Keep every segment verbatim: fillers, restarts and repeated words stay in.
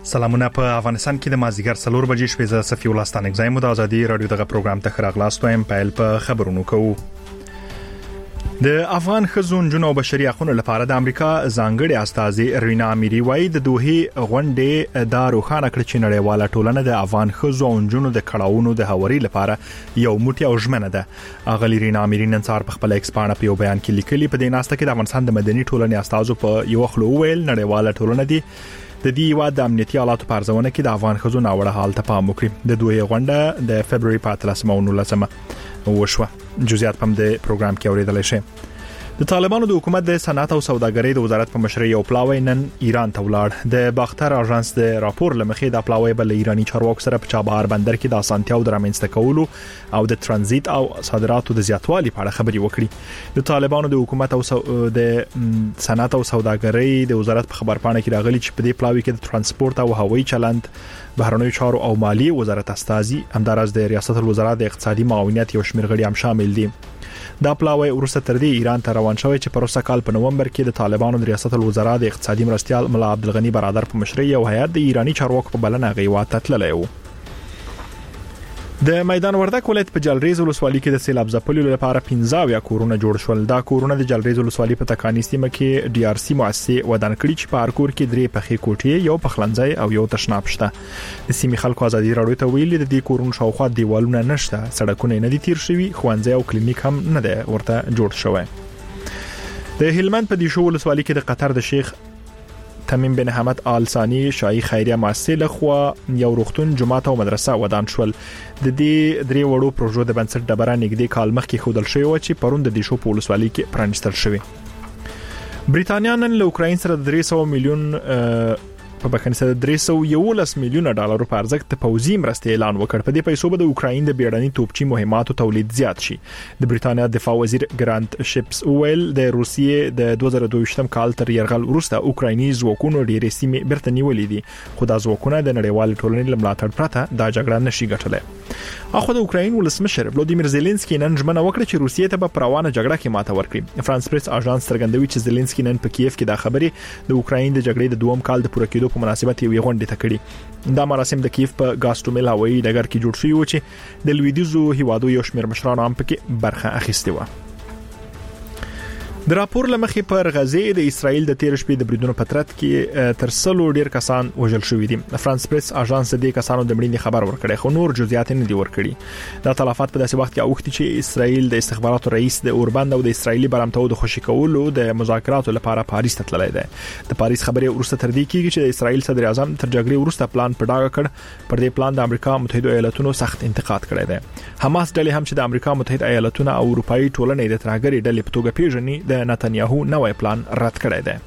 سلامونه په افغانستان کې د مازیګر څلور بجې شپې ز صفي الله ستانک زایم د ازادي رادیو دغه پروګرام ته خراغلاست وایم پایل په خبرونو کوو. د افغان خزون جنو بشري حقوقو لپاره د امریکا ځانګړي استاذ رینا امیری وایي د دوه غونډې د روخانه کړ چې نړیواله ټولنه د افغان خزون جنو د کړهونو د هوري لپاره یو موټی او ژمنه ده. اغلی رینا امیری نن څار په خپل ایکسپانه په بیان کې لیکلي په دې ناسته کې د افغانستان د مدني ټولنې استاذ په یو خلو ویل نړیواله ټولنه دي د دې یو د امنیتي حالاتو په ارزونه کې د افغان خزو ناوړه حال ته پام وکړي. د دوه غونډه د فبرवरी په اتلسمه او نولسمه وشوه. جزئیات په دې پروګرام کې اوریدل شي. د طالبانو د حکومت د صنعت او سوداګرۍ د وزارت په مشرۍ یو پلاوی نن ایران ته ولاړ. د باختر اژانس د راپور لمخې د پلاوی بل ایرانی چارواکو سره په چابهار بندر کې د اسانتیاو درامنځته کولو او د ترانزیت او صادراتو د زیاتوالي په اړه خبري وکړي. د طالبانو د حکومت او د صنعت او سوداګرۍ د وزارت په خبرپاڼه کې راغلي چې په دې پلاوی کې د ترانسپورت او هوایي چلند بهرنیو چارو او مالی وزارت استاذي همدارس د ریاست الوزرا د اقتصادي معاونیت یو شمېر غړي هم شامل دي. دا پلاوی ورسته تر دې ایران ته روان شوی چې پروسه کال په نومبر کې د طالبانو د ریاست الوزرا د اقتصادي مرستيال ملا عبدالغنی برادر په مشرۍ یو هیئت د ایرانی چارواکو په بلنه غیوات تللی و. د میدان وردک ولایت په جلریز ولسوالۍ کې د سیلاب ځپلو لپاره پنځه کورونه جوړ شول. دا کورونه د جلریز ولسوالۍ په تکانی سیمه کې ډي ار سي مؤسسه ودان کړي چې په هر کور کې درې پخې کوټې یو پخلنځي او یو تشناب شته. د سیمې خلکو ازادي راډیو ته ویلي د دې کورونو شاوخوا دیوالونه نشته، سړکونه نه دي تیر شوي، خوانځي او کلینیک هم نه دی ورته جوړ شوی. د هلمند په دیشو ولسوالۍ کې د قطر د شیخ تمیم بن حمد آل ثانی شایي خیریه مؤسسه لخوا یو روغتون جماعت او مدرسه ودان شول. د دې درې وړو پروژو د بنسټ ډبره نږدې کال مخکې خودل شوی و چې پروند د دیشو په ولسوالۍ کې پرانستل شوی. بریټانیا نن له اوکراین سره درې سوه میلیون په بخښنې سره درې سوه یولس میلیونه ډالر په ارزښت پوځي مرستې اعلان وکړ. په دې پیسو به د اوکراین د بیړني توپچي مهماتو تولید زیات شي. د بریټانیا دفاع وزیر ګرانت شپس ویل د روسیې د دوه زره دوه ویشتم کال تر یرغل وروسته اوکرایني ځواکونو ډېرې سیمې بیرته نیولې دي، خو دا ځواکونه د نړیوال ټولنې له ملاتړ پرته دا جګړه نشي ګټلای. اخو د اوکراین ولسمشر ولودیمیر زيلنسکي نن ژمنه وکړه چې روسیې ته په روانه جګړه کې ماته ورکړي. فرانس پریس اژانس څرګندوي چې زيلنسکي نن په کیف کې دا خبرې د اوکراین د جګړې د دوم کال د پوره کېدو په مناسبت یو غونډه تکړي. دا مراسم د کیف په ګاستومیل هوایي ډګر کې جوړ شوی و چې د لویدیزو هیوادو یو شمېر مشرانو هم پکې برخه اخیستې و. د راپور لمخې پر غزې د اسرایل د تیر شپې د بریدونو په ترڅ کې تر سلو ډیر کسان وژل شوي دي. فرانس پریس اژانس د کسانو د مړینې خبر ورکړي خو نور جزئیات نه دي ورکړي. دا تلفات په داسې وخت کې اوختي چې اسرایل د استخباراتو رئیس د اوربند او د اسرایلی برامتو د خوشی کولو د مذاکراتو لپاره پاریس ته تللی دی. د پاریس خبرې ورسته تر دې کېږي چې د اسرایل صدر اعظم تر جګړې ورسته پلان په ډاګه کړ. پر دې پلان د امریکا متحده ایالاتونو سخت انتقاد کړی دی. حماس ډلې هم چې د امریکا متحده ایالاتونو او اروپאי ټولنې د ترهګرۍ ډلې په توګه پیژني د نتنیاهو نوې پلان رد کړی دی.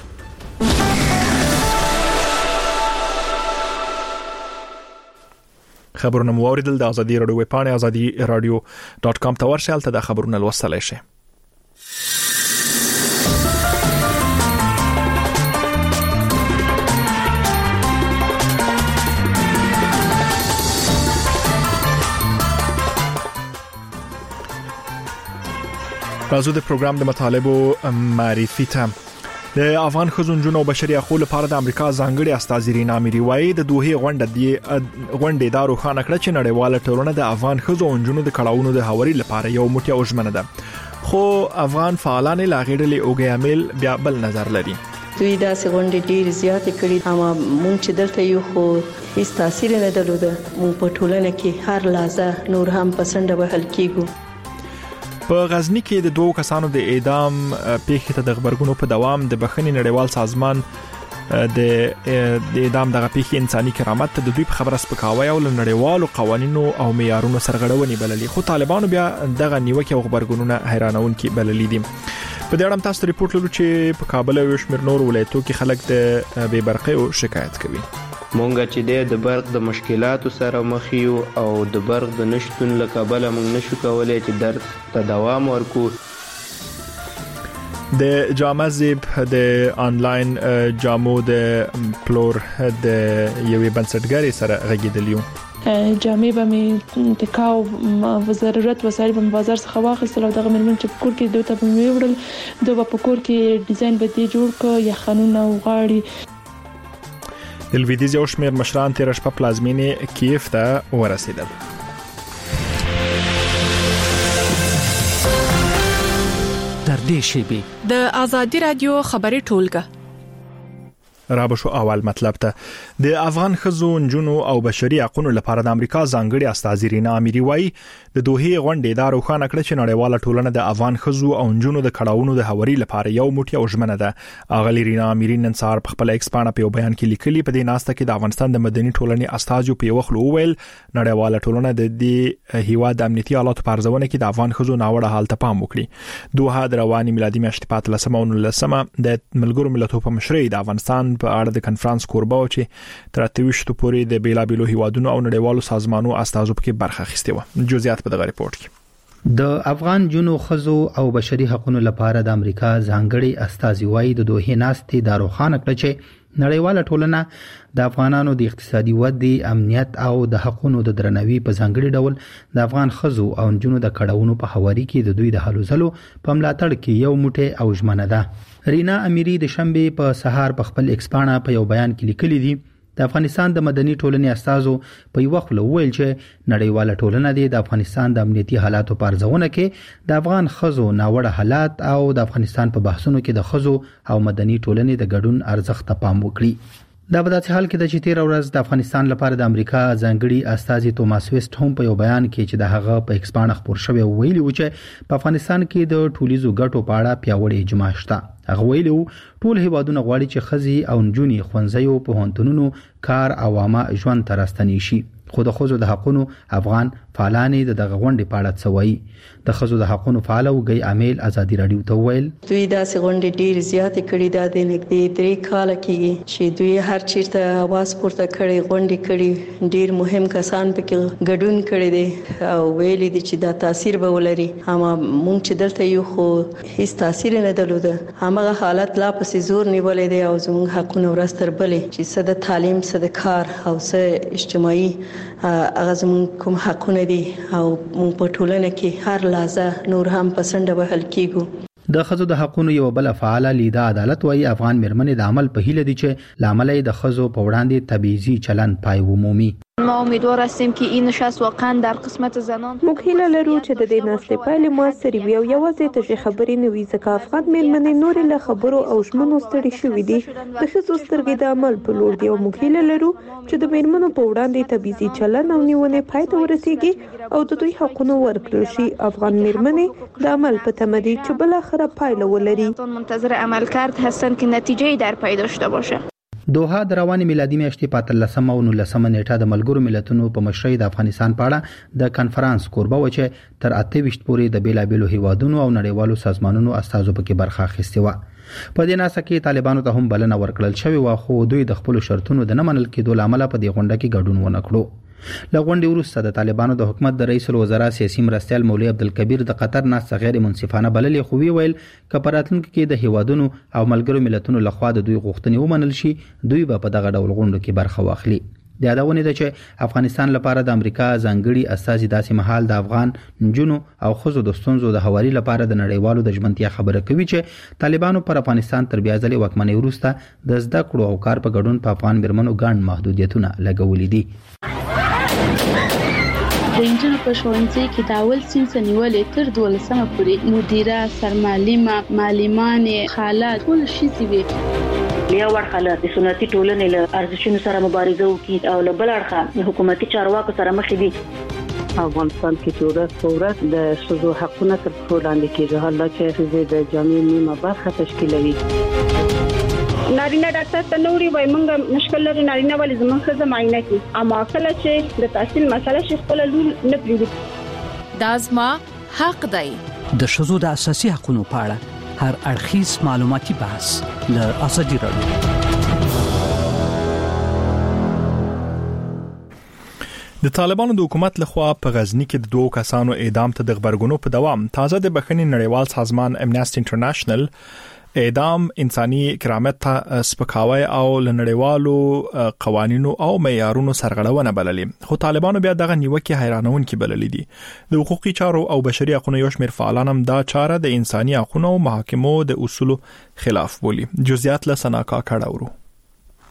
خبرونه مو اوریدل د ازادي رادیو ویب پاڼه ازادي رادیو ډاټ کام ته ورشئ البته د خبرونه لوستلای شئ. راځو د پروګرام د مطالبو معرفي ته. د افغان خزونجونو بشري حقوقو لپاره د امریکا ځانګړي استاذ رینا امیری وایي د دوه غونډه دی غونډې دا روښانه کړ چې نړیواله ټولنه د افغان خزونجونو د کړهونو د هوري لپاره یو موټی او ژمنه ده، خو افغان فعالان لا غېړلې اوګي عامل بیا بل نظر لري. دوی دا څنګه ډیر زیات کړي اما مونږ چې دلته یو خو هیڅ تاثیر نه درلوده. مونږ په ټولنه کې هر لحظه نور هم پسنده وهل کیږو. په غزنی کې د دوه کسانو د اعدام پیښې ته د خبرګونو په دوام د بخښنې نړیوال سازمان د د اعدام دغه پیښې انساني کرامت ته د دوی په خبره سپکاوی او نړیوالو قوانینو او معیارونو سرغړونې بللي، خو طالبانو بیا دغه نیوکه او خبرګونونه حیرانونکي بللي دي. په دې اړه تاسو ریپورت لرو چې په کابل او شمیر نور ولایتو کې خلک د بې برقۍ او شکایت کوي. مونږ چې د برق د مشکلاتو سره مخ یو او د برق د نشټون له کبله مونږ نشو کولای چې درس ته دوام ورکو. د جامع زیب د آنلاین جامو د پلور د یوې بنسټګرې سره غږیدلیو. جامې به مې تکاو و ضرورت وسایل په بازار څخه واخیستل او دغه مېرمن چې په کور کې دوی ته به مې وړل دوی به په کور کې ډیزاین به دې جوړ کړ یا خانونه او غاړي. د لویدیځ یو شمېر مشران تیر شپه پلازمینې کیف ته ورسېدل. در دې شیبې د آزادی رادیو خبري ټولګه را بشو اول مطلب ته د افغان خزو نجونو او بشري حقوقو لپاره د امریکا ځانګړي استازي رینا اميري وایي د دوه غونډې دا روښانه کړ چې نړیواله ټولنه د افغان خزو او نجونو د کړهونو د هوري لپاره یو موټی او ژمنه ده. اغلی رینا اميري نن سهار په خپل ایکس باندې په بیان کې لیکلي په دې ناسته کې د افغانستان د مدني ټولنې استازي په وخت وویل نړیواله ټولنه د دې هیواد د امنیتي حالاتو په ارزونه کې د افغان خزو ناوړه حالت ته پام وکړي. دوه د رواني میلادي میاشتې په لسمه او نولسمه د ملګرو ملتونو په مشرۍ د افغانستان په اړه د کنفرانس کوربه او چې تر اتهویشت پورې د بیلابیلو هیوادونو او نړیوالو سازمانونو استازو پکې برخه اخیسته و. جزئیات په دغه ریپورت کې. د افغان جنو خزو او بشري حقوقو لپاره د امریکا ځانګړي استازي وایي د دوه ناستې د روښانه کړ چې نړیواله ټولنه د افغانانو د اقتصادي ودې، امنیت او د حقوقو د درناوي په ځانګړي ډول د افغان خزو او جنو د کړهونو په حواله کې د دوی د هلو ځلو په ملاتړ کې یو موټی او ژمنه ده. رینا اميري د شنبه په سهار په خپل ایکس باندې په یو بیان کې لیکلي دي د افغانستان د مدني ټولنې استازو په یو وخت ویل چې نړیواله ټولنه د افغانستان د امنیتي حالاتو په ارزونه کې د افغان خزو ناوړه حالات او د افغانستان په بحثونو کې د خزو او مدني ټولنې د ګډون ارزښت ته پام وکړي. دا په داسې حال کې د چې تیر ورځ د افغانستان لپاره د امریکا ځانګړي استازي توماس ویسټ هم په یو بیان کې چې د هغه په ایکس باندې خبر شوی ویلي و چې په افغانستان کې د ټولیزو ګټو په اړه پیاوړی اجماع شته. هغه ویلي ټول هیوادونه غواړي چې خزي او نجونې ښوونځیو په هنتونونو کار او عامه ژوند ترستنی شي. خو د خزو د حقوقو افغان فعالانې د دغه غونډې په اړه څه وایي. د خزو د حقوقو فعال او غي عامل ازادي رادیو ته ویل دوی دا څنګه ډیر زیات کړي دا د نږدې درې کال کې چې دوی هر چیرته आवाज پورته کړي غونډې کړي ډیر مهم کسان پکې ګډون کړي دي او ویل دي چې دا تاثیر به ولري. اما مونږ چې دلته یو خو هیڅ تاثیر نه درلوده. هغه حالت لا پسې زور نیولې دي او زموږ حقونه ورستر بلې چې صد تعلیم صد کار او صد اجتماعي هغه زموږ کوم حقونه دي او مونږ په ټولنه کې هر لحظه نور هم پسنده وهل کیږو. د خزو د حقوقو یو بل فعال لیدا عدالت وایي افغان مرمنې د عمل په هیله دي چې لامل د خزو په وړاندې تبعیضي چلن پای ومومي. ما امیدوار هستیم که این نشست واقعا در قسمت زنان موږ هیله لرو چې د دې نسلې پایلې موثرې وي او یوازې تشې خبرې نه وي ځکه افغان مېرمنې نورې له خبرو او ژمنو ستړي شوي دي. د ښځو سترګې د عمل په لور دي او موږ هیله لرو چې د مېرمنو په وړاندې تبعیضي چلن او نیونې پای ته ورسیږي او د دوی حقونه ورکړل شي. افغان مېرمنې د عمل په تمه دي چې بالاخره پایله ولري. منتظر عملکرد هستند که نتیجه‌ای در پی داشته باشه. دوحه د رواني میلادي میاشتې په اتلسمه او نولسمه نیټه د ملګرو ملتونو په مشرۍ د افغانستان په اړه د کنفرانس کوربه و چې تر اتهویشت پورې د بیلابیلو هیوادونو او نړیوالو سازمانونو استازو پکې برخه اخیستې و. په دې ناسه کې طالبانو ته هم بلنه ورکړل شوې و خو دوی د خپل شرطونو د نه منل کېدو لامل په دې غونډه کې ګډون ونه کړو. لغونډې وروسته د طالبانو د حکومت د رئیس الوزرا سیاسي مرستیال مولوی عبدالکبیر د قطر ناسه غیر منصفانه بللې خو وی ویل ک په راتلونکي کې د هیوادونو او ملګرو ملتونو لخوا د دوی غوښتنې ومنل شي دوی به په دغه ډول غونډو کې برخه واخلي. د یادونه ده چې افغانستان لپاره د امریکا ځانګړي استازي داسې مهال د افغان نجونو او خزو د ستونزو د حوالي لپاره د نړیوالو د ژمنتیا خبره کوي چې طالبانو پر افغانستان تر بیا ځلې واکمنۍ وروسته د زده کړو او کار په ګډون په افغان مرمنو ګڼ محدودیتونه لګولې دي. د انجنونو په ښوونځي کې د اول صنف نیولې تر دولسمه پورې مدیره، سرمعلمه، معلمانې، خالات ټول شي وي. یو ورخه د سنتي ټولنې له ارزښتونو سره مبارزه وکړي او له بل اړخه حکومتي چارواکو سره مخ دي. افغانستان کې چې ورځ په ورځ د ښځو حقونه تر پښو لاندې کېږي، حالا چې ښځې د جامعې نیمه برخه تشکیلوي. نارینه ډاکټر ته نوري وای مونږ مشکل لري نارینه ولې زموږ ښځه معاینه کوي اما کله چې د تحصیل مسله شي خپل لور نه پریږدي. دا زما حق دی. د ښځو د اساسي حقوقو په اړه هر اړخیز معلوماتي بحث له ازادي رادیو. د طالبانو د حکومت لخوا په غزنی کې د دوه کسانو اعدام ته د خبرګونو په دوام تازه د بخښنې نړیوال سازمان امنیسټي انټرنیشنل اعدام انساني کرامت ته سپکاوی او لنړیوالو قوانینو او معیارونو سرغړونه بللې. خو طالبانو بیا دغه نیوکه حیرانونکې بللې دي. د حقوقي چارو او بشري حقوقو یو شمېر فعالان هم دا چاره د انساني حقوقو او محاکمو د اصولو خلاف بولي. جزئیات له سناکا کړهورو.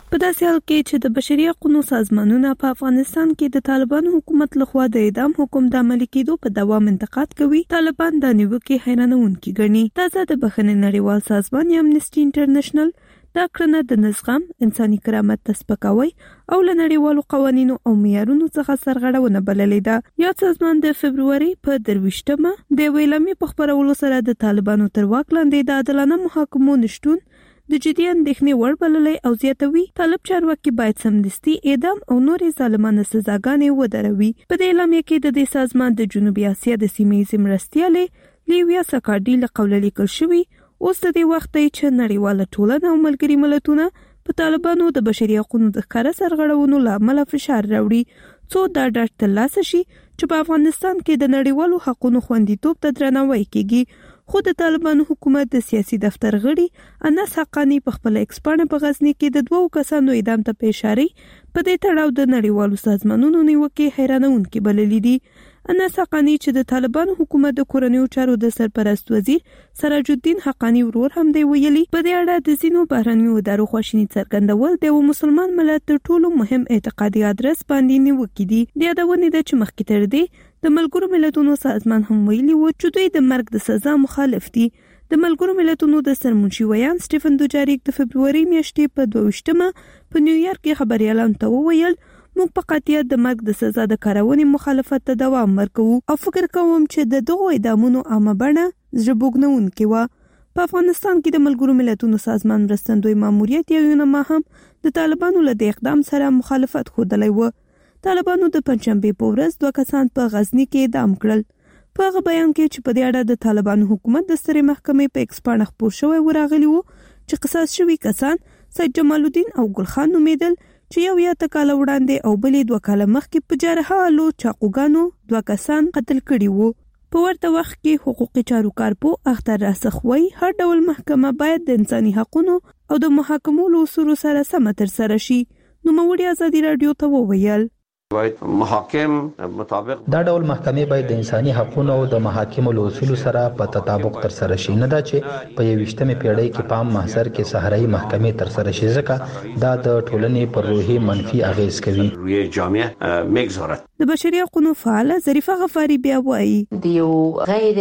په داسې حال کې چې د بشري حقوقو سازمانونه په افغانستان کې د طالبانو حکومت لخوا د اعدام حکم د عملي کېدو په دوام انتقاد کوي، طالبان د نیوکې حیرانونکي ګڼي. تازه د بخښنې نړیوال سازمان یا امنیسټي انټرنیشنل دا کړنه د نظام، انساني کرامت ته سپکاوی او له نړیوالو قوانینو او معیارونو څخه سرغړونه بللې ده. یاد سازمان د فبروري په درویشتمه د یوې اعلامیې په خپرولو سره د طالبانو تر واک لاندې د عادلانه محاکمو نشتون د جدي اندېښنې وړ بللی او زیاتوي طالب چارواکي باید سمدستي اعدام او نورې ظالمانه سزاګانې ودروي. په دې اعلامیه کې د دې سازمان د جنوبي اسیا د سیمه ییزې مرستیالې لیویا سکاډي له قوله لیکل شوي اوس د دې وخت دی چې نړیواله ټولنه او ملګري ملتونه په طالبانو د بشري حقوقو د ښکاره سرغړونو له امله فشار راوړي څو دا ډاډ ترلاسه شي چې په افغانستان کې د نړیوالو حقوقو خوندیتوب ته درناوی کیږي. خو د طالبانو حکومت د سیاسي دفتر غړي انس حقانی په خپل ایکس پاڼه په غزنی کې د دوو کسانو اعدام ته اشاره په دې تړاو د نړیوالو سازمانونو نیوکې حیرانونکې بللې دي. انس حقانی چې د طالبانو حکومت د کورنیو چارو د سرپرست وزیر سراج الدین حقانی ورور هم دی ویلي، په دې اړه د ځینو بهرنیو ادارو خواشیني څرګندول د یو مسلمان ملت تر ټولو مهم اعتقادي ادرس باندې نیوکې دي. د یادونې ده چې مخکې تر دې د ملګرو ملتونو سازمان هم ویلي و چې دوی د مرګ د سزا مخالف دي. د ملګرو ملتونو د سرمنشي ویان سټیفن دوجاریک د فبروري میاشتې په دویشتمه په نیویارک کې خبريالانو ته وویل موږ په قطعیت د مرګ د سزا د کارونې مخالفت ته دوام ورکوو او فکر کوم چې د دغو اعدامونو عامه بڼه زړه بوږنونکې وه. په افغانستان کې د ملګرو ملتونو سازمان مرستندوی ماموریت یا یونما هم د طالبانو له دې اقدام سره مخالفت ښودلی و. طالبانو د پنځشنبې په ورځ دوه کسان په غزنی کې اعدام کړل. په هغه بیان کې چې په دې اړه د طالبانو حکومت د سترې محکمې په ایکس پاڼه خپور شوی وراغلی وو چې قصاص شوي کسان سید جمال الدین او ګلخان نومیدل چې یو یا تکاله وړاندې او بلې دوه کاله مخکې په جارحالو چاقوګانو دوه کسان قتل کړي وو. په ورته وخت کې حقوقي چارو کارپو اختر راسخ وایي هر ډول محکمه باید د انساني حقوقو او د محاکمو له اصولو سره سمه ترسره شي. نوموړي ازادي رادیو ته وویل باید محاکم مطابق دا ډول محکمې باید د انساني حقوقو او د محاکمو له اصولو سره په تطابق تر سره شي، نه دا چې په یویشتمې پیړۍ کې په عام محضر کې صحرایي محکمې تر سره شي، ځکه دا د ټولنې پر روحي منفي اغیز کوي. روی جامعه میگذارد. د بشري حقوقو فعال ظریفه غفاری بیا وایي د یو غیر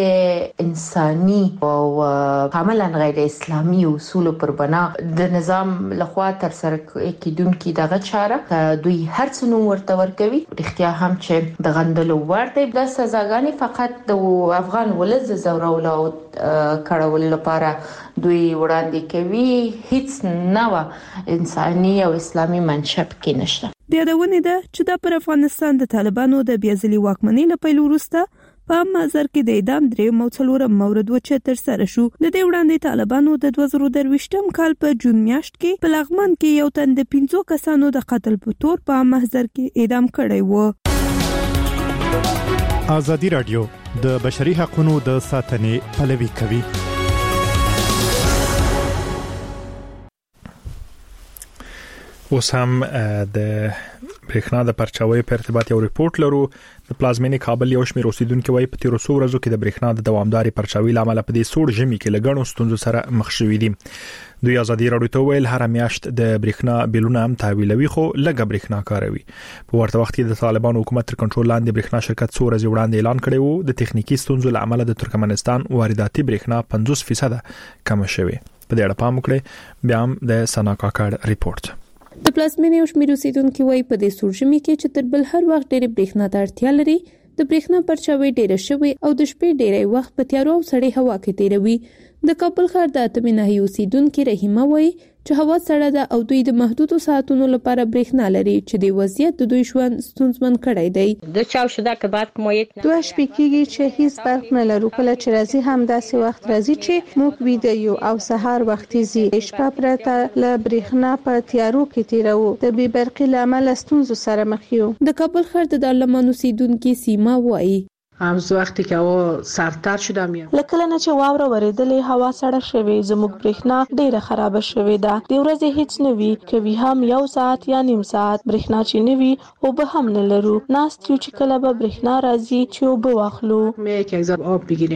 انساني او کاملا غیر اسلامي اصول پر بنا د نظام لخوا تر سره کیدونکې دغه چاره دوی هر څه نوم ورته ورکوي. رښتیا هم چې د غندلو وړ دی. د سزاګانې فقط د افغان ولس د زورولو او کړولو لپاره دوی وړاندې کوي، هیڅ نه انساني او اسلامي منشأ کې نشته. د یادونې ده چې دا پر افغانستان د طالبانو د بیازلي واکمنۍ له پیل وروسته په مازر کې د اعدام درېیم او څلورم مورد و چې تر سره شو. د دې وړاندې طالبانو د دوه زره درویشتم کال په جون میاشت کې په لغمان کې یو تن د پنځو کسانو د قتل په تور په مازر کې اعدام کړی و. ازادي رادیو د بشري حقوقو د ساتنې پلوي کوي. اوس هم د برېښنا د پرچاوي په ارتباط یو ریپورت لرو. د پلازمینې کابل یو شمېر اوسیدونکو وايي په تیرو څو ورځو کې د برېښنا د دوامداري پرچاوي لامل په دې سوړ ژمي کې لګڼو ستونزو سره مخ شوي دي. دوی ازادي رادیو ته ویل هر میاشت د برېښنا بیلونه هم تحویلوي خو لږه برېښنا کاروي. په ورته وخت کې د طالبانو حکومت تر کنټرول لاندې برېښنا شرکت څو ورځې وړاندې اعلان کړی وو د تخنیکی ستونزو لامل د ترکمنستان وارداتي برېښنا پنځوس فیصد کم شوه. په دې اړه پام وکړئ. بیا هم د سنا کاکړ ریپورت. د پلازمینې او شمېر اوسیدونکو وايي په دې سورجمي کې چې تر بل هر وخت ډېر برېښنا ته اړتیا لري. د برېښنا پرچاوي ډېر شوی او د شپې ډېری وخت په تیارو او سړې هوا کې تیروي. د کابل ښار د اتمې ناحیې اوسیدونکو رحیمه وايي چې هوا سړه ده او دوی د محدودو ساعتونو لپاره برېښنا لري چې د وضعیت د دوی ژوند ستونزمن کړی دی. د چاو شده که بعد ما یک دوه شپې کېږي چې هیڅ برق نه لرو. کله چې راځي هم داسې وخت راځي چې موږ ویده یو او سهار وختي ځي. شپه پرته له برېښنا په تیارو کې تیرو. د بې برقي له امله ستونزو سره مخ یو. د کابل ښار د دارالمان اوسیدونکو سیما وايي همز وقتی که هوا سردتر شده میاد. لکه نه چې واوره ورېدلې هوا سړه شوه، زموږ برېښنا ډیره خراب شوه ده. د ورځې هیڅ نه وی، کوي هم یو ساعت یا نیم ساعت برېښنا چې نه وی او به هم نه لرو. ناست یو چې کله به برېښنا راځي چې او به واخلو. می یک ذره آب بگیریم.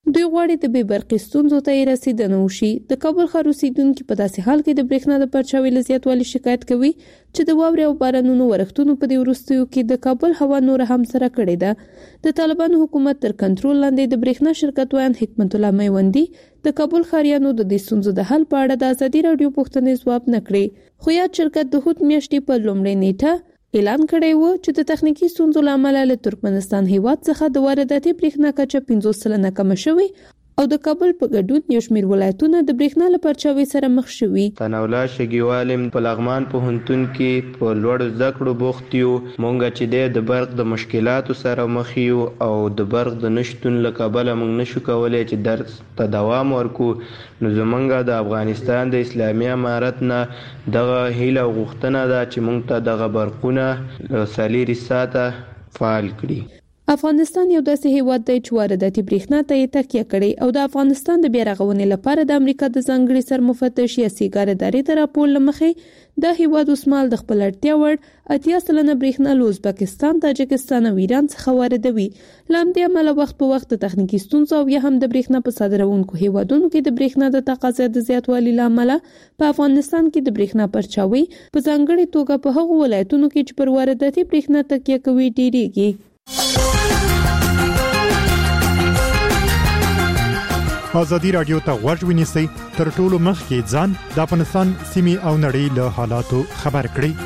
دوی غواړي د بې برقي ستونزو ته رسیدنه وشي. د کابل ښار اوسیدونکو په داسې حال کې د برېښنا د پرچاوي له زیاتوالي شکایت کوي چې د واورې او بارانونو ورښتونو په دې وروستیو کې د کابل هوا نور هم سره کړې ده. د طالبانو حکومت تر کنټرول لاندې د برېښنا شرکت ویان حکمت الله میوندي د کابل ښاریانو د دې ستونزو د حل په اړه د ازادي راډیو پوښتنې ځواب نه کړې، خو یاد شرکت د هوت میاشتې په لومړۍ نیټه اعلان کړی و چې د تخنیکی ستونزو لامل له ترکمنستان هیواد څخه د وارداتي برېښنا کچه پنځوس سلنه کم شوې او د کابل په ګډون یو شمېر ولایتونه د برېښنا له پرچاوي سره مخ شوي. تناولا شګیوالم په لغمان په هنتون کې په لوړ زده کړو بوخت یو، مونږ چې د برق د مشکلاتو سره مخ یو او د برق د نشټون له کبله مونږ نشو کولای چې درس ته دوام ورکو. نو زمونږ د افغانستان د اسلامي امارت نه دغه هیله غوښتنه ده چې مونږ ته دغه برقونه سالیری ساته فعال کړي. افغانستان یو داسې هیواد دی چې وارداتي برېښنا ته یې تکیه کړې او د افغانستان د بیا رغونې لپاره د امریکا د ځانګړي سرمفتش یا سیګار ادارې ته راپور له مخې د هیواد اوسمهال د خپل اړتیا وړ اتیا سلنه برېښنا له ازبکستان، تاجکستان او ایران څخه واردوي. له همدې امله وخت په وخت د تخنیکي ستونزو او یا هم د برېښنا په صادروونکو هیوادونو کې د برېښنا د تقاضا د زیاتوالي له امله په افغانستان کې د برېښنا پرچاوي په ځانګړي توګه په هغو ولایتونو کې چې پر وارداتي برېښنا تکیه کوي ډېریږي. ازادي راډیو ته غوږ ونیسئ، تر ټولو مخکې ځان د افغانستان سیمې او نړۍ له حالاتو خبر کړئ.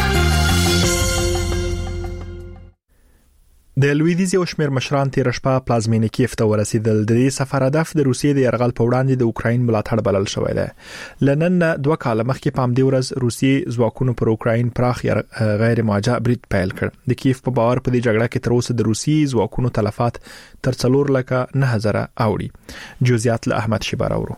د لویدیځ یو شمېر مشران تیر شپه پلازمینې کیف ته ورسېدل. د دې سفر هدف د روسیې د یرغل په وړاندې د اوکراین ملاتړ بلل شوی دی. لنن دوه کاله مخکې په همدې ورځ روسي ځواکونو پر اوکراین پراخ غیر موجه برید پیل کړ. د کیف په باور په دې جګړه کې تر اوسه د روسي ځواکونو تلفات تر څلور لکه نه هزار اوړي. جزئیات له احمد شیبار اورو.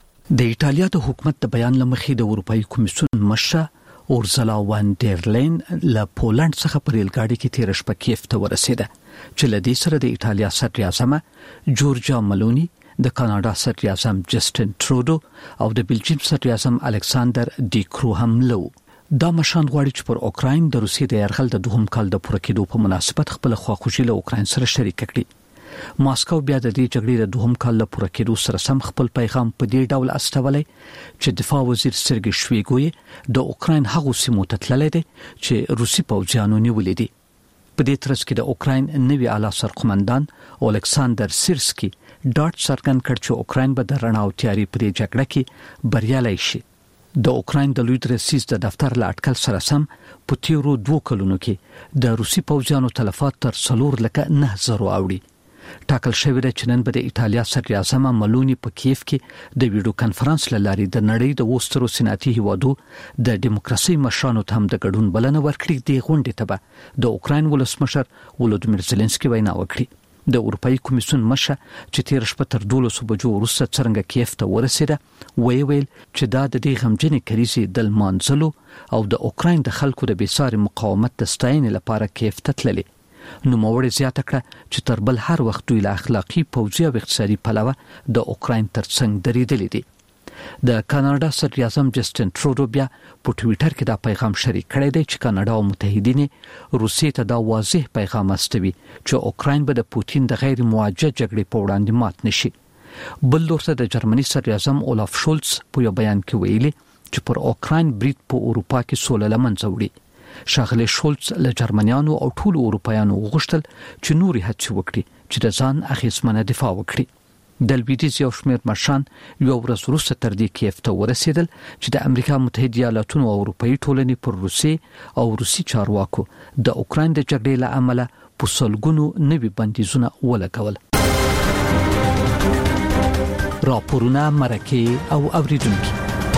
د ایټالیا د حکومت د بیان لمخې د اروپאי کمیسیون مشر اورزلا وان ډیر لین له پولند څخه په ریلګاډي کې تیر شپه کیف ته ورسېده چې لدې سره د ایټالیا صدر اعظم جورجا ملونی، د کاناډا صدر اعظم جسټن ټرودو او د بلجیم صدر اعظم الکساندر ډی کرو هم لو. دا مشان غواړي چې پر اوکراین د روسیې د یرغل د دوهم کال د پوره کېدو په مناسبت خپل خواخوږي له اوکراین سره شریک کړي. ماسکو بیا د دې جګړې د دوهم کال له پوره کېدو سره سم خپل پیغام په دې ډول استولای چې دفاع وزیر سرګی شویګوی د اوکراین هغو سیمو ته تللی دی چې روسي پوځیانو نیولې دي. په دې ترڅ کې د اوکراین نوی اعلی سرقمندان الکساندر سیرسکی ډاټ څرګند کړ چې اوکراین به د رڼا او تیاري په دې جګړه کې بریالي شي. د اوکراین د لوی رئیس د دفتر له اټکل سره سم په تیرو دوه کلونو کې د روسي پوځیانو تلفات تر څلور لکه نه زره اوړي. ټاکل شوی دی چې نن به د ایټالیا صدر اعظم ملونی په کیف کې د ویډیو کانفرنس لاري د نړۍ د وسترو سناتي هیوادو د دیموکراسي مشرانو ته هم د ګډون بلنه ورکړي. د غونډې ته به د اوکراین ولسمشر ولودمیر زيلنسکي وینا وکړي. د اروپאי کمیسیون مشر چې تیر شپه تر دولسو بجو وروسته څنګه کیف ته ورسېده وی ویل چې دا د دې غمجنې کریزې د لمانځلو او د اوکراین د خلکو د بیساري مقاومت د ستاینې لپاره کیف ته تللی. نو موړې زیاته کړه چې تر بل هر وخت دوی له اخلاقی، پوځي او اقتصادي پلوه د اوکراین ترڅنګ درېدلې دي. د کاناډا صدر اعظم جسټن ټرودو بیا په ټوئیټر کې دا پیغام شریک کړی دی چې کاناډا او متحدین روسیې ته دا واضح پیغام استوي چې اوکراین به د پوتین د غیر موجه جګړې په وړاندې مات نشي. بل لورته د جرمني صدر اعظم اولاف شولز په یو بیان کې ویلي چې پر اوکراین برید په اروپا کې سوله لمنځه وړي. ښاغلی شولز له جرمنیانو او ټولو اروپایانو وغوښتل چې نوري هڅې وکړي چې د ځان اخیستمنه دفاع وکړي. د لویدیځ یو شمېر مشران یو ورځ وروسته تر دې کیف ته ورسېدل چې د امریکا متحده ایالاتونو او اروپאי ټولنې پر روسیې او روسي چارواکو د اوکراین د جګړې له امله په سلګونو نوي بندیزونه ولګول. راپورونه، مرکې او اوریدونکي.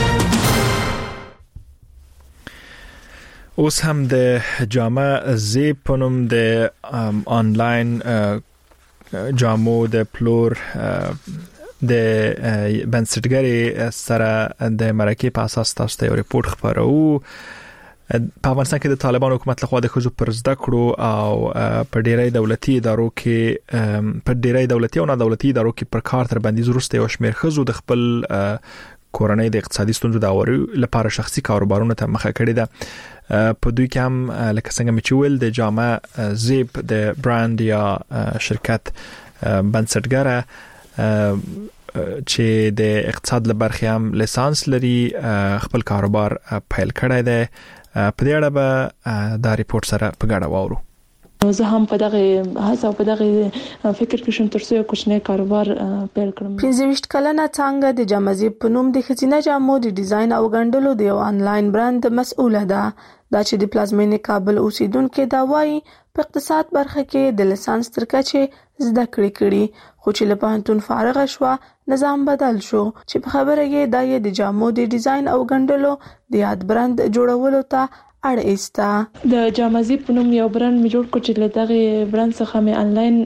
اوس هم د جامع زیب پنوم د آنلاین جامو د پلور د بنسټګری سره د مرکې په اساس تاسو ته یو ریپورت خبرو. په افغانستان کې د طالبان حکومت لخوا د خزو پر زده کړو او په ډیری دولتي ادارو کې په ډیری دولتي او نه دولتي ادارو کې پر کار تر بندیز وروسته یو شمېر خزو د خپل کورنۍ د اقتصادي ستونزو د اوري لپاره شخصي کاروبارونو ته مخه کړې ده. په دوی کې هم لکه څنګه مچول د جامع زیب د برند یا شرکت بنسټګره چې د اقتصاد لبرخه هم لیسانس لري خپل کاروبار پیل کړی دی. په دې اړه به دا ریپورت سره په ګډه واورو. زه هم په دغه هڅه په دغه فکر کې شم ترڅو یو کوچنی کاروبار پیل کړم. پنځه ویشت کلنه څنګه د جامزیب په نوم د خزینه جامو د ډیزاین او غندلو د یو انلاین برند مسؤله ده. دا چې د پلازمینې کابل اوسیدونکو دا وایي په اقتصاد برخه کې د لیسانس تر کچې زده کړې کړي، خو چې له پوهنتون فارغ شوه نظام بدل شو چې په خبره یې د د جامو د ډیزاین او غندلو د یاد برند جوړولو ته اړ ایستا. د جامزیب په نوم یو برند می جوړ کړ چې له دغه برند څخه می انلاین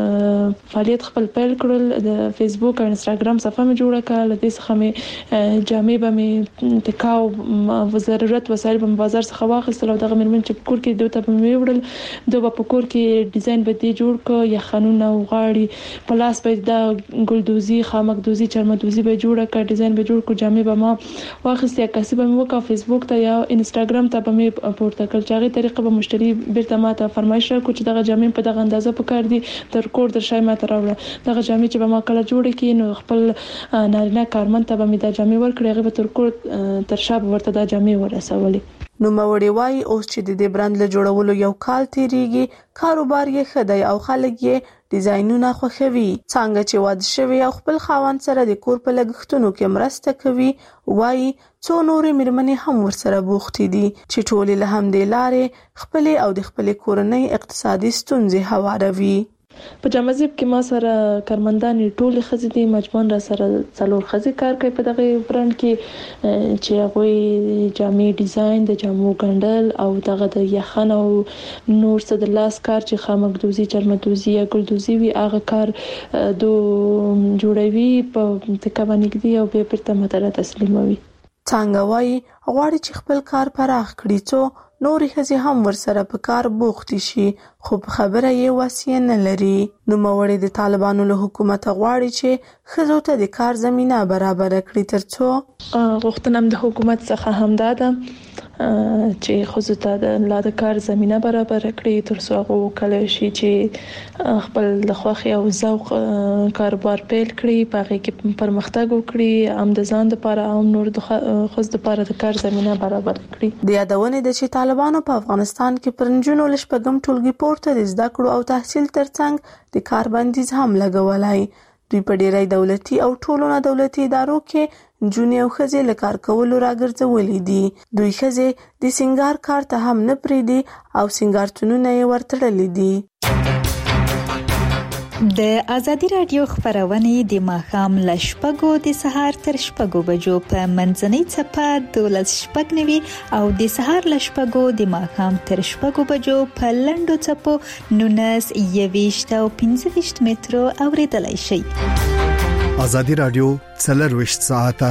فعالیت خپل پیل کړل. د فیسبوک او انستګرام صفحه می جوړه کړل. د څخه می جامې به می تکاو و ضرورت وسایل په بازار څخه واخیستل او دغه مرمن چې کور کې دوی ته می وړل. دوی په کور کې ډیزاین به دی جوړ ک یا خانون او غاړي پلاس به د ګلدوزي خامکدوزي چرمدوزي به جوړه ک ډیزاین به جوړ ک جامې به ما واخیستل کسب به می وکړ. فیسبوک ته یا انستګرام ته به پورته کړ چې هغه طریقه به مشتری بیرته ماته فرمایش راکړي چې دغه جامې په دغه اندازه پکار دي تر کور در شای ماته راوړه. دغه جامې چې به ما کله جوړ کړي نو خپل نارینه کارمند ته به می دا جامې ورکړي، هغه به تر کور تر شاب ورته دا جامې ورسولې. نو موري وای اوس چې د دې برند له جوړولو یو کال تیریږي، کاروبار یې خدای او خلک یې ډیزاینونه خوښوي. څنګه چې واده شوی او خپل خاوند سره د کور په لګښتونو کې مرسته کوي، وای څو نورې مېرمنې هم ورسره بوختې دي چې ټولې له همدې لارې خپل او د خپل کورنۍ اقتصادي ستونزې هواروي. په جامزیب کې ما سره کارمندان ټول خزې دي، مجموعاً را سره څلور خزې کار کوي په دغه برند کې چې هغه جامې ډیزاین د جامو ګندل او دغه د یخن او نور څه د لاس کار چې خامکدوزي چرمدوزي یا ګلدوزي وي هغه کار دو جوړوي په تکه باندې دی او به پرته ماته تسلیموي. څنګه وایي غواړي چې خپل کار پراخ کړي څو نورې ښځې هم ورسره په کار بوختې شي، خو په خبره یې وسیه نه لري. نوموړی د طالبانو له حکومته غواړي چې ښځو ته د کار زمینه برابره کړي ترڅو غوښتنه د حکومت څخه همدا ده چې ښځو ته د لا د کار زمینه برابر کړي ترڅو هغه وکړي شي چې خپل د خوښي او ذوق کاروبار پیل کړي، په هغه کې پرمختګ وکړي، هم د ځان لپاره او نور د ښځو لپاره د کار زمینه برابر کړي. د یادونه د چې طالبانو په افغانستان کې پرنجونو لشپږم ټولګي پورته د زده کړو او تحصیل ترڅنګ د کار بندیز هم لګولای. دوی په ډیری دولتي او ټولو نه دولتي ادارو کې جونې او ښځې له کار کولو راګرځولې دي. دوی ښځې د سنگار کار ته هم نه پریدي او سنگارتونونه یې ورتړلې دي. د ازادي رادیو خبرونه د ماښام ل شپږو د سهار تر شپږو بجو په منځنۍ چپه دولس شپږ نوي او د سهار ل شپږو د ماښام تر شپږو بجو په لندو چپو نونس یويشت او پنځه ویشت مترو اوریدلای شي. ازادي رادیو څلور وشت ساعته.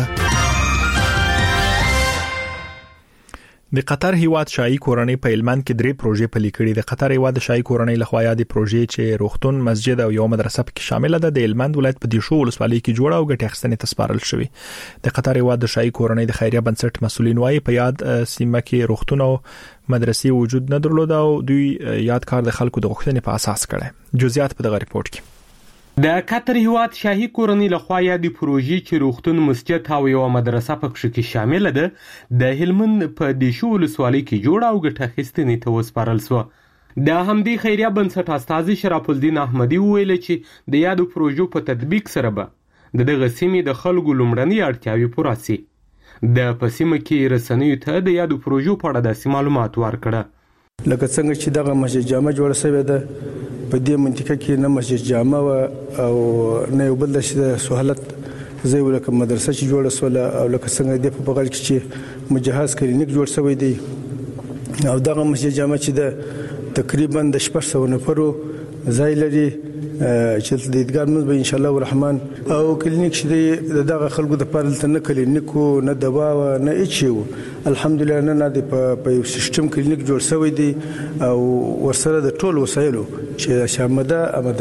د قطر هیواد شاهي کورنۍ په هلمند کې درې پروژې پلي کړې. د قطر هیواد شاهي کورنۍ لخوا یادې پروژې چې روغتون، مسجد او یو مدرسه پکې شامل ده د هلمند ولایت په دیشو ولسوالۍ کې جوړه او ګټه اخیستنې ته سپارل شوې. د قطر هیواد شاهي کورنۍ د خیریه بنسټ مسولین وايي په یاد سیمه کې روغتون او مدرسې وجود نه درلود او دوی یاد کار د خلکو د غوښتنې په اساس کړي. جزئیات په دغه ریپورت کې. د قطر هیواد شاهي کورنۍ لخوا یادې پروژې چې روغتون، مسجد او یو مدرسه پکې کې شامل ده د هلمند په دیشو ولسوالۍ کې جوړه او ګټه اخیستنې ته وسپارل شو. د همدې خیریه بنسټ استاذ شرف الدین احمدی ویل چې د یادو پروژو په تطبیق سره به دغه سیمې د خلکو لومړني اړتیاوې پوره شي. د پسیمه کې رسنیو ته د یادو پروژو په اړه د معلومات ورکړه. لکه څنګه چې دغه مسجد جامع جوړ شوی ده په دې منطقه کې نه مسجد جامع او نه یو بل د سہولت زي ولکه مدرسه چې جوړه سول او لکه څنګه د په بغل کې چې مجهز کلینیک جوړ شوی دی او دغه مسجد جامع چې د تقریبا د شپږ سوه نفرو ځای لري چې د دیدګار مز به ان شاء الله الرحمن او کلینیک چې دغه خلکو د پاره نه کلینیکو نه دوا نه اچو الحمدلله نه د په یو سیستم کلینیک جوړ شوی دی او ورسره د ټول وسایلو چې شامده آمده دي.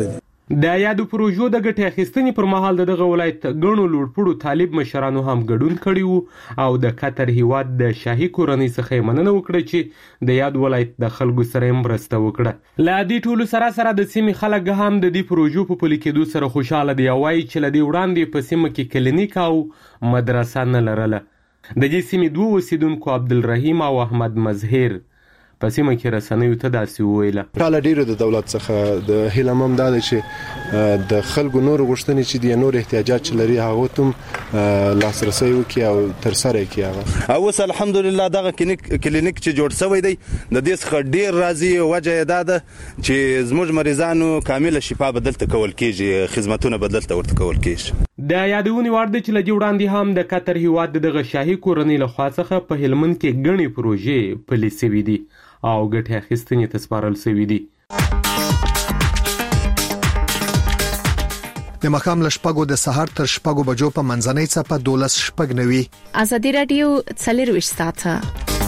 د یادو پروژو د ګټې اخیستنې پر مهال دغه ولایت غنو لوړپوړو طالب مشرانو هم ګډون کړی وو او د قطر هیواد د شاهي کورنۍ څخه مننه وکړه چې د یاد ولایت د خلکو سره مرسته وکړه. لا دې ټولو سره سره د سیمې خلک هم د دې پروژو په پلي کېدو سره خوشاله دي او وایي چې له دې وړاندې په سیمه کې کلینیک او مدرسه نه لرله. د دې سیمې دوه اوسیدونکو عبدالرحیم او احمد مظهر په سیمه کې رسنیو ته داسې وویله. ټاله ډیره د دولت څخه د هیلمم دا چې د خلکو نور غوښتنې چې د نور احتیاجات چې لري هغه تم لاسرسي وکي او تر سره یې کیږي. او اوس الحمدلله دغه کلینیک چې جوړ شوی دی د دې څخه ډیر راضي وجه یې دا ده چې زموږ مریضانو کامله شفا بدلته کول کیږي، خدماتونه بدلته ورته کول کیږي. د یادونې وړ ده چې لدی وړاندې هم د قطر هیواد دغه شاهي کورنۍ له خوا څخه په هلمند کې غني پروژې پلي شوې دي او ګټې اخیستنې ته سپارل شوې دي. د مخام لشپګو د سحر تر شپګو بجو په منځنۍ څپه دولس شپګ نوي. ازادي رادیو څلرويش ساعته.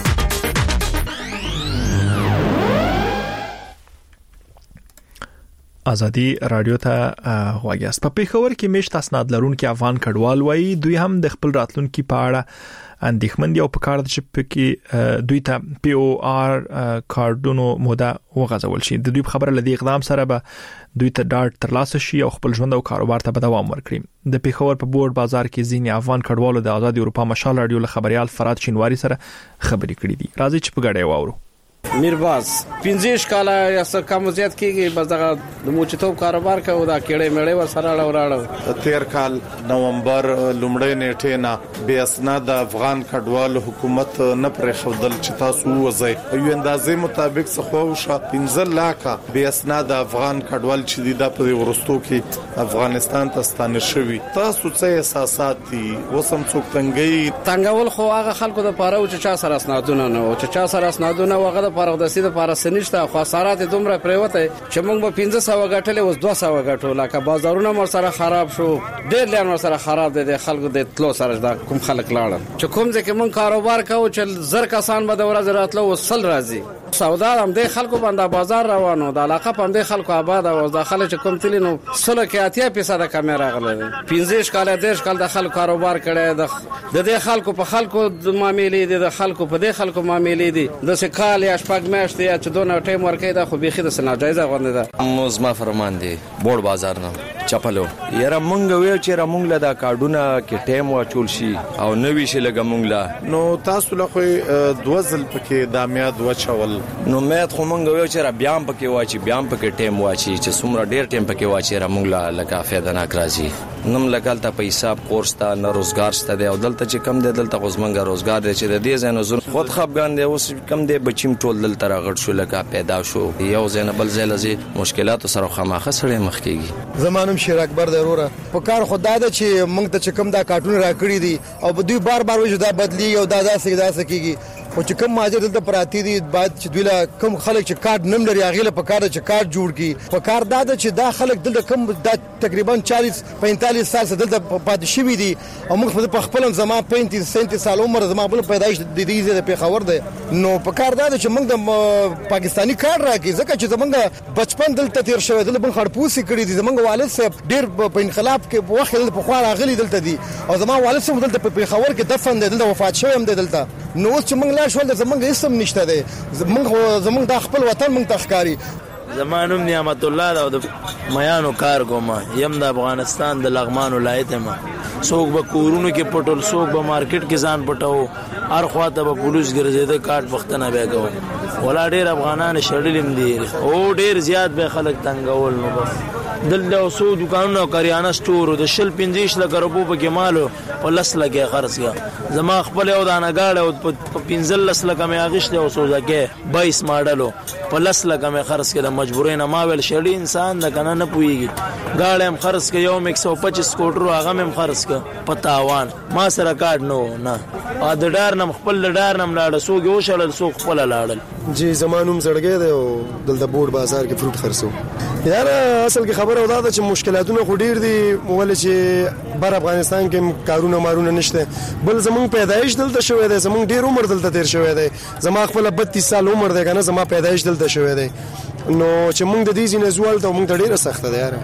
ازادي رادیو ته غواګاست. په پیښور کې میشت اسناد لرونکي افغان کډوال وایي دوی هم د خپل راتلونکي په اړه اندېښمن دي او په کار د چې پکې دوی ته پی او آر کارډونو موده وغځول شي. د دوی خبره لدی اقدام سره به دوی ته ډاټ ترلاسه شي او خپل ژوند او کاروبار ته به دوام ورکړي. د پیښور په بورډ بازار کې ځینې افغان کډوالو د آزاد اروپا مشال رادیو له خبريال فراد شینواری سره خبرې کړې دي. راځي چې په ګډه واورو. میرباز پنځه کاله یا څه کم زیات کېږي بس دغه د موچتوب کاروبار کوي دا کېړې مېړې ور سره راوړل. تیر کال نومبر لومړۍ نیټه نه بیا اسناد افغان کډوال حکومت نه پرې خودل چې تاسو وځي یو اندازې مطابق څخه وشه پنځه لاکه بیا اسناد افغان کډوال چې د په ورستو کې افغانستان ته ستانه شوی. تاسو څه احساسات دي وسم څوک تنګي تنګول خو هغه خلکو د پاره او چې چا سره اسنادونه نه او چې چا سره اسنادونه وغه پاره د سیده پاره سنشته خو سارات دومره پریوته چې موږ به پنځه سوه غټلې اوس دوه سوه غټو لکه بازارونه مر سره خراب شو ډېر لار مر سره خراب دي د خلکو د تلو سره د کوم خلک لاړل چې کوم ځکه موږ کاروبار کوو چې زر کسان به د ورځ راتلو وسل راځي سودا هم د خلکو باندې بازار روانو د علاقه په د خلکو آباد او داخله چې کوم تلینو سل کې اتیا فیصد کیمرا غلې پنځه کال دیش کال د خلکو کاروبار کړي د دې خلکو په خلکو د معاملې دي د خلکو په دې خلکو معاملې دي د سکال یا شپږ میاشتې یا چې دونه ټیم ورکې دا خو بيخي د سناجایزه غونډه ده. موزما فرمان دي بورډ بازار نه چپلو یاره مونږ ویل چې را مونږ له دا کارډونه کې ټیم واچول شي او نوې شي لګ مونږ لا نو تاسو له خو دوزل پکې د میاد وچول نو مې خو مونږ ویل چې را بیا پکې واچي بیا پکې ټیم واچي چې څومره ډیر ټیم پکې واچي را مونږ لا لکه فایده نه راځي نم لګال ته پیسې کورس ته نه روزګار ست دی او دلته چې کم دی دلته غوښمنګ روزګار دی چې د دې زنه زون خود خپګان دی اوس کم دی بچیم ټول دلته راغړ شو لکه پیدا شو یو زنه بل زلزي مشکلات سره خامخه سره مخ کیږي. زمانم شیر اکبر ضروره په کار خدای ته چې موږ ته چې کم دا کارټون راکړي دي او په دوی بار بار وځي دا بدلی او دا داسې داسې کیږي او چې کوم ماجر دلته پراتی دي بعد چې دوی لا کوم خلک چې کارت نم لري هغه په کار چې کارت جوړ کی په کار دا چې دا خلک دلته کوم دا تقریبا چالیس پینتالیس سال دلته پاتې شوی دي او موږ په خپل زما پینتیس سنتیس سال عمر زما بل پیدایش د دې د پیښور ده نو په کار دا چې موږ د پاکستانی کار راکې ځکه چې زمونږ بچپن دلته تیر شوی دلته بن خړپوسی کړی دي زمونږ والد صاحب ډیر په انقلاب کې په وخت دلته په خوا راغلي دلته دي او زما والد صاحب دلته په پیښور کې دفن دي دلته وفات شوی هم دلته نو اوس چې موږ لا شول د زمونږ اسم نشته دی زمونږ زمونږ د خپل وطن موږ تخکاری. زمانم نعمت الله دا د میانو کار کومه یم د افغانستان د لغمان ولایت ما څوک به کورونو کې پټول څوک به مارکیټ کې ځان پټاو هر خواته به پولیس ګرځیده کارت وختنه به کوو ولا ډیر افغانان شړلیم دي او ډیر زیات به خلک تنګول نو بس دلته اوسو دکانونو کریانه سٹور د شل پنځه لک روپو په کمالو په لس لګه خرڅ کا زما خپل یو دانه گاړه او په پنځه لس لک مې اغشته او سوزګه بایس ماډلو په لس لک مې خرڅ کړه مجبورین ما ویل شړی انسان د کنه نه پويږي گاړه هم خرڅ ک یو یک سو پچیس کوټرو هغه هم خرڅ ک په تاوان ما سره کارت نو نه ا د ډار نم خپل ډار نم لاړ سو یو شړل سو خپل لاړل جی زمانوم زړګې دی او دلته بورډ بازار کې فروټ خرڅو یار اصل کې خبره ودا ده چې مشکلاتونه خو ډیر دي ولې چې بر افغانستان کې کارونه مارونه نشته بل زمون پیدایش دلته شوې ده زمون ډیر عمر دلته تیر شوې ده زما خپل بتیس سال عمر ده کنه زما پیدایش دلته شوې ده نو چې مونږ د دې ځینې زوال ته مونږ ډیره سخته ده یار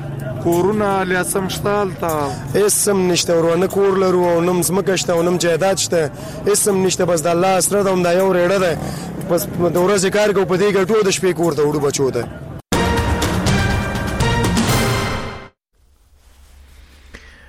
کورونه لیاسم شتال تا اسم نشته ورونه کور لرو او نم زمکه شته او نم جیدات شته اسم نشته بس د الله سره د یو ریړه ده بس د ورځې کار کو په دې ګټو د شپې کور ته وړو بچو ده